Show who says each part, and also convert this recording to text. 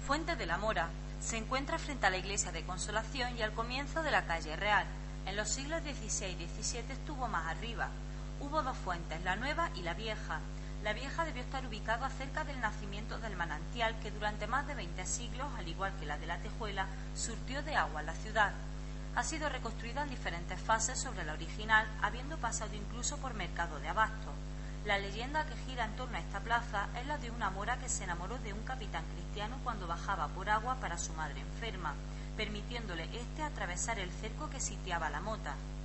Speaker 1: Fuente de la Mora se encuentra frente a la iglesia de Consolación y al comienzo de la calle Real. En los siglos XVI y XVII estuvo más arriba. Hubo dos fuentes, la Nueva y la Vieja. La Vieja debió estar ubicada cerca del nacimiento del manantial que durante más de 20 siglos, al igual que la de la Tejuela, surtió de agua la ciudad. Ha sido reconstruida en diferentes fases sobre la original, habiendo pasado incluso por mercado de abastos. La leyenda que gira en torno a esta plaza es la de una mora que se enamoró de un capitán cristiano cuando bajaba por agua para su madre enferma, permitiéndole atravesar el cerco que sitiaba la mota.